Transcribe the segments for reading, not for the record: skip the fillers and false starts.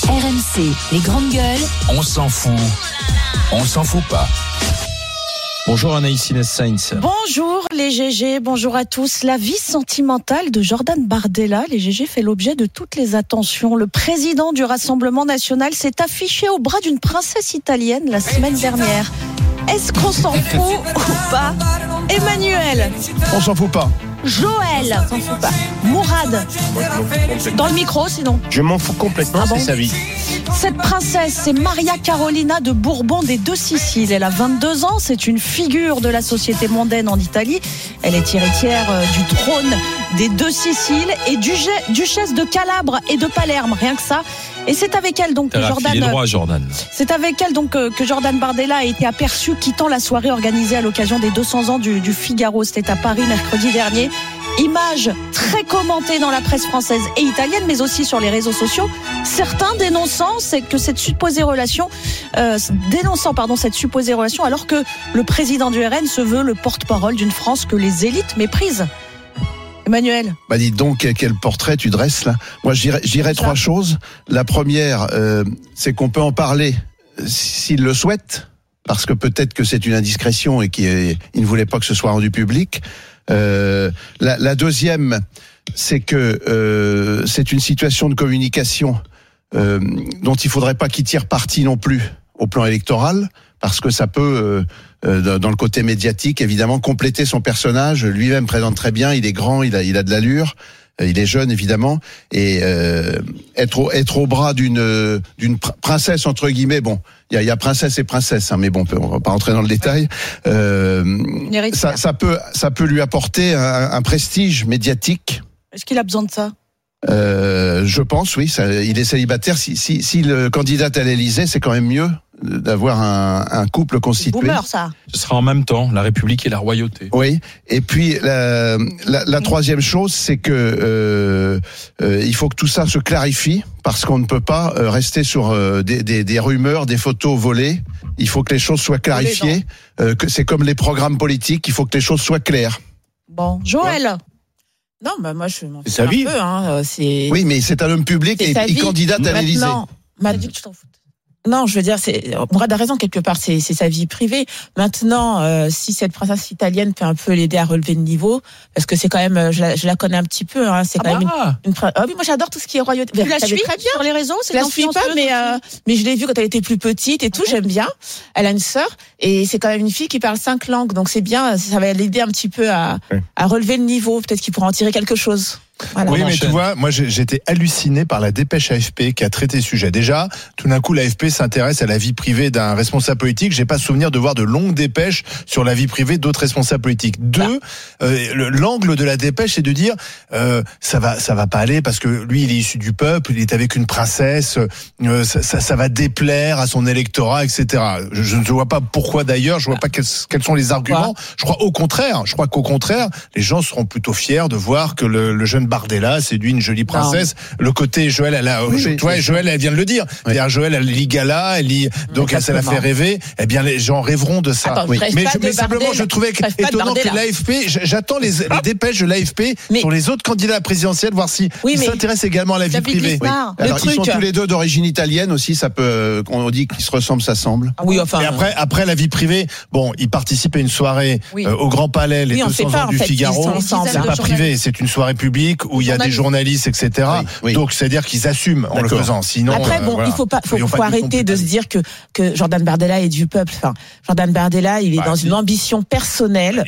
RMC, les grandes gueules. On s'en fout. On s'en fout pas. Bonjour Anaïs Inès Sainz. Bonjour les GG, bonjour à tous. La vie sentimentale de Jordan Bardella, les GG, fait l'objet de toutes les attentions. Le président du Rassemblement national s'est affiché au bras d'une princesse italienne la semaine dernière. Est-ce qu'on s'en fout ou pas? Emmanuel. On s'en fout pas. Joël. On s'en fout pas. Mourad. Dans le micro sinon. Je m'en fous complètement, Ah bon? c'est sa vie. Cette princesse, c'est Maria Carolina de Bourbon des Deux Siciles. Elle a 22 ans, c'est une figure de la société mondaine en Italie. Elle est héritière du trône des Deux Siciles et duchesse de Calabre et de Palerme, rien que ça. Et c'est avec elle donc que C'est avec elle donc que Jordan Bardella a été aperçu quittant la soirée organisée à l'occasion des 200 ans du Figaro. C'était à Paris mercredi dernier. Image très commentée dans la presse française et italienne, mais aussi sur les réseaux sociaux. Certains dénonçant cette supposée relation, alors que le président du RN se veut le porte-parole d'une France que les élites méprisent. Emmanuel. Bah dis donc, quel portrait tu dresses là. Moi j'irais trois choses. La première, c'est qu'on peut en parler s'il le souhaite, parce que peut-être que c'est une indiscrétion et qu'il ne voulait pas que ce soit rendu public. La deuxième, c'est que c'est une situation de communication dont il faudrait pas qu'il tire parti non plus au plan électoral, parce que ça peut, dans le côté médiatique, évidemment, compléter son personnage. Lui-même présente très bien, il est grand, il a de l'allure, il est jeune évidemment, et être au bras d'une princesse entre guillemets. Bon, il y a princesse et princesse, hein, mais bon, on va pas rentrer dans le détail. Ça peut lui apporter un prestige médiatique. Est-ce qu'il a besoin de ça? Je pense, oui. Il est célibataire. Si le candidat à l'Élysée, c'est quand même mieux d'avoir un couple constitué. C'est boomer, ça. Ce sera en même temps la République et la royauté. Oui. Et puis la troisième chose, c'est que il faut que tout ça se clarifie, parce qu'on ne peut pas rester sur des rumeurs, des photos volées. Il faut que les choses soient clarifiées. Que c'est comme les programmes politiques. Il faut que les choses soient claires. Bon, Joël. Non, bah moi je m'en fous sa vie. un peu. Hein, Oui, mais c'est un homme public et il candidate à l'Élysée. Dit que tu t'en fous. Non, je veux dire, Mourad a raison quelque part, c'est sa vie privée. Maintenant, si cette princesse italienne peut un peu l'aider à relever le niveau, parce que c'est quand même, je la connais un petit peu. Hein, c'est quand même une oui, moi j'adore tout ce qui est royauté. Tu la suis très bien sur les réseaux, je la suis pas, mais je l'ai vue quand elle était plus petite et tout. Okay. J'aime bien. Elle a une sœur et c'est quand même une fille qui parle 5 langues, donc c'est bien. Ça va l'aider un petit peu à relever le niveau. Peut-être qu'il pourra en tirer quelque chose. Voilà, oui, mais tu vois, moi j'étais halluciné par la dépêche AFP qui a traité le sujet. Déjà, tout d'un coup, l'AFP s'intéresse à la vie privée d'un responsable politique. J'ai pas souvenir de voir de longues dépêches sur la vie privée d'autres responsables politiques. Deux, l'angle de la dépêche, c'est de dire ça va pas aller parce que lui, il est issu du peuple, il est avec une princesse, ça va déplaire à son électorat, etc. Je ne vois pas pourquoi d'ailleurs. Je vois pas quels sont les arguments. Je crois qu'au contraire, les gens seront plutôt fiers de voir que le jeune Bardella séduit une jolie princesse. Non. Le côté Joël, Joël, elle vient de le dire. Oui. Joël, elle lit Gala, donc ça la fait rêver. Eh bien, les gens rêveront de ça. Attends, mais simplement, je trouvais étonnant que l'AFP, j'attends les dépêches de l'AFP sur les autres candidats à la présidentielle, voir si ils s'intéressent également à la vie privée. Oui. Alors, ils sont tous les deux d'origine italienne aussi. Ça peut, on dit qu'ils se ressemblent, ça semble. Oui, enfin. Et après la vie privée, bon, ils participent à une soirée au Grand Palais, les 200 ans du Figaro. C'est pas privé, c'est une soirée publique où il y a des journalistes, etc. Oui. Donc, c'est-à-dire qu'ils assument en le faisant. Sinon, après, il faut arrêter de se dire que Jordan Bardella est du peuple. Enfin, Jordan Bardella, il est dans une ambition personnelle,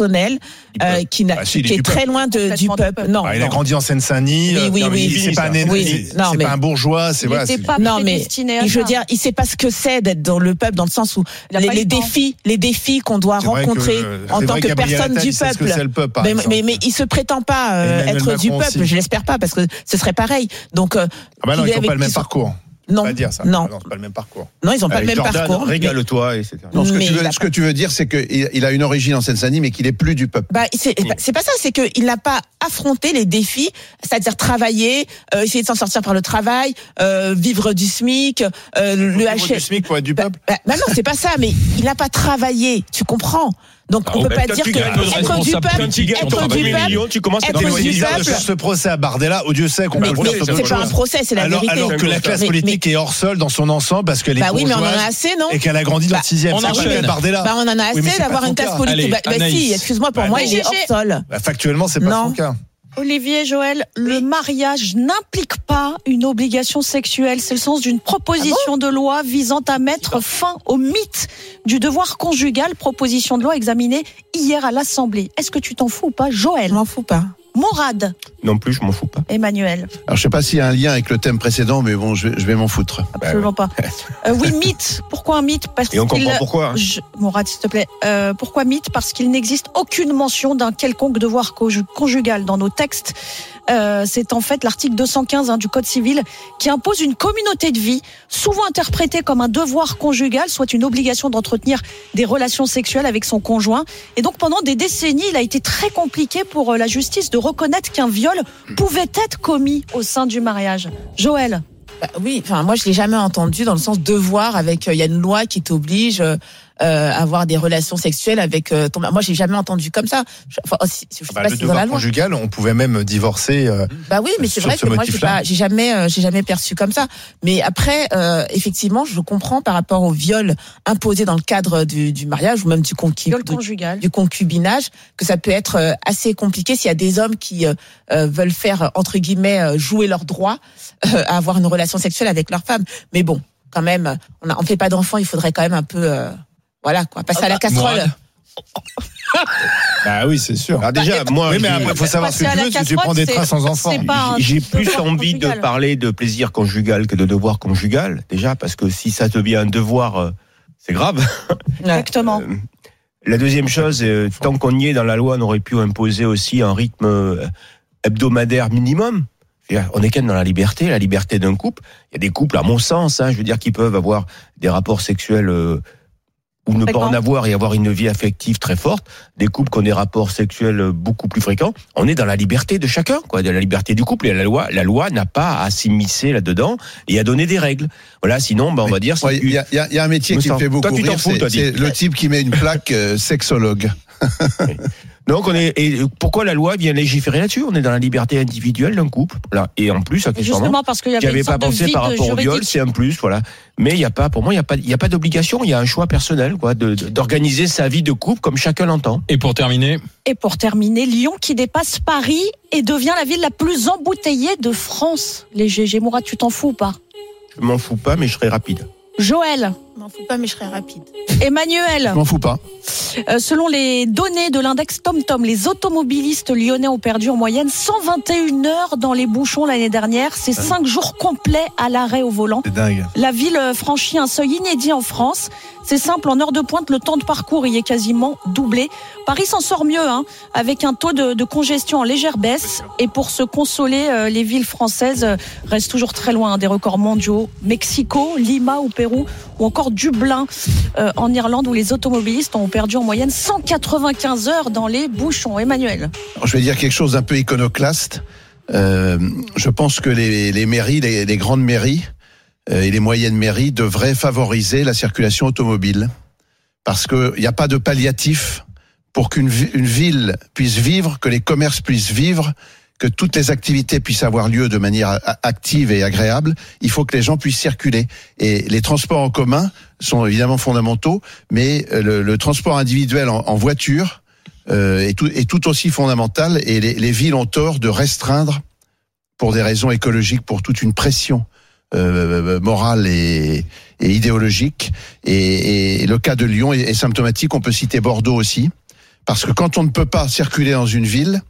qui est très loin du peuple. Non, il a grandi en Seine-Saint-Denis. Oui. C'est pas un bourgeois. Non, mais je veux dire, il sait pas ce que c'est d'être dans le peuple, dans le sens où les défis qu'on doit rencontrer en tant que personne du peuple. Mais il se prétend pas être du peuple, je l'espère pas, parce que ce serait pareil. Donc, non, ils n'ont pas le même parcours. Non, pas dire ça. Non, c'est pas le même parcours. Non, ils n'ont pas le même Jordan, parcours. Régale-toi, etc. Non, ce que tu veux dire, c'est qu'il a une origine en Seine-Saint-Denis, mais qu'il est plus du peuple. C'est pas ça, c'est qu'il n'a pas affronté les défis, c'est-à-dire travailler, essayer de s'en sortir par le travail, vivre du SMIC, le du SMIC pour être du peuple. Non, c'est pas ça, mais il n'a pas travaillé, tu comprends? Donc on peut pas dire que être du peuple, tu commences à t'éloigner de ce procès à Bardella. Dieu sait qu'on peut le c'est pas un procès, c'est la vérité. Alors que la classe politique est hors sol dans son ensemble parce qu'elle est bourgeoise. Oui, mais on en a assez, non? Et qu'elle a grandi dans le 6e. On enchaîne. Bardella. On en a assez d'avoir une classe politique. Si, excuse-moi, pour moi, il est hors sol. Factuellement, c'est pas son cas. Olivier, Joël, le mariage n'implique pas une obligation sexuelle. C'est le sens d'une proposition de loi visant à mettre fin au mythe du devoir conjugal. Proposition de loi examinée hier à l'Assemblée. Est-ce que tu t'en fous ou pas, Joël? Je m'en fous pas. Morad? Non plus, je m'en fous pas. Emmanuel? Alors je sais pas s'il y a un lien avec le thème précédent, mais bon, je vais m'en foutre. Absolument pas. Oui, mythe. Pourquoi un mythe? Et on comprend pourquoi. Morad, s'il te plaît. Pourquoi mythe? Parce qu'il n'existe aucune mention d'un quelconque devoir conjugal dans nos textes. C'est en fait l'article 215 du Code civil qui impose une communauté de vie, souvent interprétée comme un devoir conjugal, soit une obligation d'entretenir des relations sexuelles avec son conjoint. Et donc pendant des décennies, il a été très compliqué pour la justice de reconnaître qu'un viol pouvait être commis au sein du mariage. Joël? Oui, enfin moi je l'ai jamais entendu dans le sens devoir avec il y a une loi qui t'oblige avoir des relations sexuelles avec ton. Moi j'ai jamais entendu comme ça. Je sais pas le devoir conjugal, on pouvait même divorcer. Oui, mais c'est vrai que moi j'ai jamais perçu comme ça. Mais après effectivement, je comprends par rapport au viol imposé dans le cadre du mariage ou même du concubinage que ça peut être assez compliqué s'il y a des hommes qui veulent faire entre guillemets jouer leurs droits à avoir une relation sexuelle avec leur femme. Mais bon, quand même, on fait pas d'enfants, il faudrait quand même un peu voilà quoi, passer à la casserole. Oui, c'est sûr. Alors déjà, moi, mais après, faut savoir ce que tu veux, si tu prends des trains sans enfants. J'ai plus envie de parler de plaisir conjugal que de devoir conjugal, déjà, parce que si ça devient un devoir, c'est grave. Exactement. La deuxième chose, tant qu'on y est dans la loi, on aurait pu imposer aussi un rythme hebdomadaire minimum. On est quand même dans la liberté d'un couple. Il y a des couples, à mon sens, je veux dire, qui peuvent avoir des rapports sexuels ou ne pas en avoir et avoir une vie affective très forte. Des couples qui ont des rapports sexuels beaucoup plus fréquents. On est dans la liberté de chacun, quoi, de la liberté du couple. Et la loi n'a pas à s'immiscer là-dedans et à donner des règles. Voilà, sinon, on va dire. Il y a un métier qui me fait beaucoup rire, c'est le type qui met une plaque sexologue. Oui. Donc et pourquoi la loi vient légiférer là-dessus? On est dans la liberté individuelle d'un couple, voilà. Et en plus, justement parce qu'il y avait pas pensé par rapport au viol, c'est un plus, voilà. Mais pour moi, il y a pas d'obligation, il y a un choix personnel, quoi, d'organiser sa vie de couple comme chacun l'entend. Et pour terminer, Lyon qui dépasse Paris et devient la ville la plus embouteillée de France. Les GG, Mourad, tu t'en fous ou pas? Je m'en fous pas, mais je serai rapide. Joël? Je m'en fous pas, mais je serai rapide. Emmanuel? Je m'en fous pas. Selon les données de l'index TomTom, les automobilistes lyonnais ont perdu en moyenne 121 heures dans les bouchons l'année dernière. C'est 5 jours complets à l'arrêt au volant. C'est dingue. La ville franchit un seuil inédit en France. C'est simple, en heure de pointe, le temps de parcours y est quasiment doublé. Paris s'en sort mieux, avec un taux de congestion en légère baisse. Et pour se consoler, les villes françaises restent toujours très loin des records mondiaux. Mexico, Lima au Pérou ou encore Dublin en Irlande où les automobilistes ont perdu en moyenne 195 heures dans les bouchons. Emmanuel? Alors, je vais dire quelque chose d'un peu iconoclaste. Je pense que les mairies, les grandes mairies et les moyennes mairies devraient favoriser la circulation automobile. Parce qu'il n'y a pas de palliatif pour qu'une ville puisse vivre, que les commerces puissent vivre, que toutes les activités puissent avoir lieu de manière active et agréable. Il faut que les gens puissent circuler. Et les transports en commun sont évidemment fondamentaux, mais le transport individuel en voiture est tout aussi fondamental. Et les villes ont tort de restreindre, pour des raisons écologiques, pour toute une pression morale et idéologique. Et le cas de Lyon est symptomatique. On peut citer Bordeaux aussi, parce que quand on ne peut pas circuler dans une ville,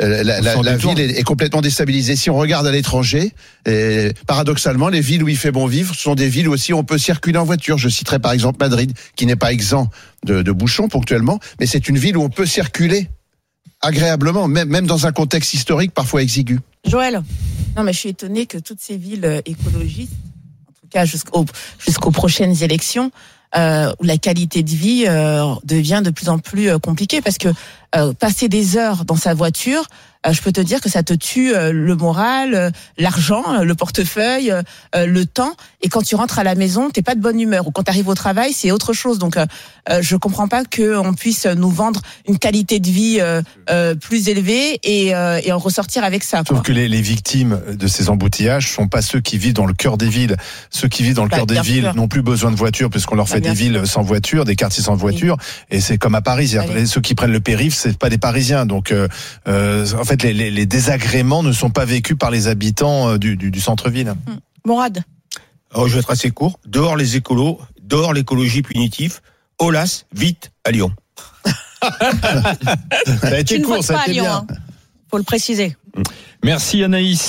la ville est complètement déstabilisée. Si on regarde à l'étranger, paradoxalement, les villes où il fait bon vivre sont des villes où aussi on peut circuler en voiture. Je citerai par exemple Madrid, qui n'est pas exempt de bouchons ponctuellement, mais c'est une ville où on peut circuler agréablement, même dans un contexte historique parfois exigu. Joël? Non, mais je suis étonnée que toutes ces villes écologistes, en tout cas jusqu'aux prochaines élections, où la qualité de vie devient de plus en plus compliquée, parce que passer des heures dans sa voiture, je peux te dire que ça te tue le moral, l'argent, le portefeuille, le temps. Et quand tu rentres à la maison, t'es pas de bonne humeur. Ou quand tu arrives au travail, c'est autre chose. Donc, je comprends pas qu'on puisse nous vendre une qualité de vie plus élevée et en ressortir avec ça. Sauf que les victimes de ces embouteillages sont pas ceux qui vivent dans le cœur des villes. Ceux qui vivent dans le cœur des villes n'ont plus besoin de voiture puisqu'on leur fait des villes sans voiture, des quartiers sans voiture. Oui. Et c'est comme à Paris. Ceux qui prennent le périph', c'est pas des Parisiens. Donc, en fait, les désagréments ne sont pas vécus par les habitants du centre-ville. Mourad. Alors, je vais être assez court. Dehors les écolos, dehors l'écologie punitive. Olas, vite à Lyon. Ça a été court, ça a été bien. Faut le préciser. Merci Anaïs.